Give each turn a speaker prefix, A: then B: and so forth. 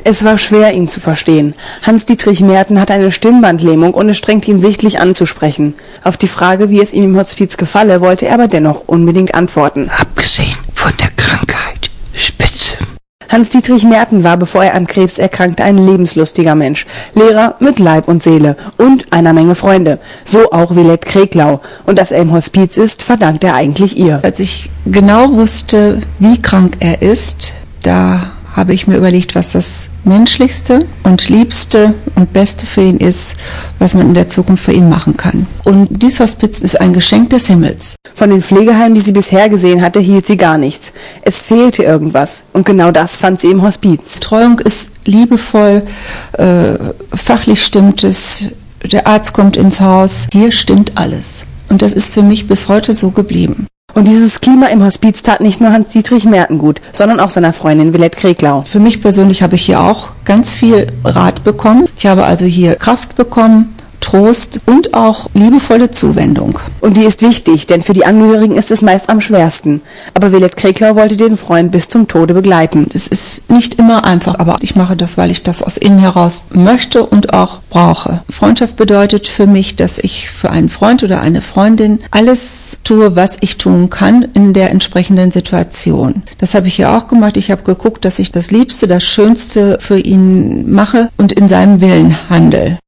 A: Es war schwer, ihn zu verstehen. Hans-Dietrich Merten hatte eine Stimmbandlähmung und es strengte ihn sichtlich anzusprechen. Auf die Frage, wie es ihm im Hospiz gefalle, wollte er aber dennoch unbedingt antworten.
B: Abgesehen von der Krankheit, spitze.
A: Hans-Dietrich Merten war, bevor er an Krebs erkrankte, ein lebenslustiger Mensch. Lehrer mit Leib und Seele und einer Menge Freunde. So auch Villette Kreklau. Und dass er im Hospiz ist, verdankt er eigentlich ihr.
C: Als ich genau wusste, wie krank er ist, da habe ich mir überlegt, was das Menschlichste und Liebste und Beste für ihn ist, was man in der Zukunft für ihn machen kann. Und dieses Hospiz ist ein Geschenk des Himmels.
A: Von den Pflegeheimen, die sie bisher gesehen hatte, hielt sie gar nichts. Es fehlte irgendwas. Und genau das fand sie im Hospiz.
C: Betreuung ist liebevoll, fachlich stimmt es, der Arzt kommt ins Haus. Hier stimmt alles. Und das ist für mich bis heute so geblieben.
A: Und dieses Klima im Hospiz tat nicht nur Hans-Dietrich Merten gut, sondern auch seiner Freundin Villette Kreklau.
C: Für mich persönlich habe ich hier auch ganz viel Rat bekommen. Ich habe also hier Kraft bekommen, Trost und auch liebevolle Zuwendung.
A: Und die ist wichtig, denn für die Angehörigen ist es meist am schwersten. Aber Villette Kreklau wollte den Freund bis zum Tode begleiten.
C: Es ist nicht immer einfach, aber ich mache das, weil ich das aus innen heraus möchte und auch brauche. Freundschaft bedeutet für mich, dass ich für einen Freund oder eine Freundin alles tue, was ich tun kann in der entsprechenden Situation. Das habe ich hier auch gemacht. Ich habe geguckt, dass ich das Liebste, das Schönste für ihn mache und in seinem Willen handle.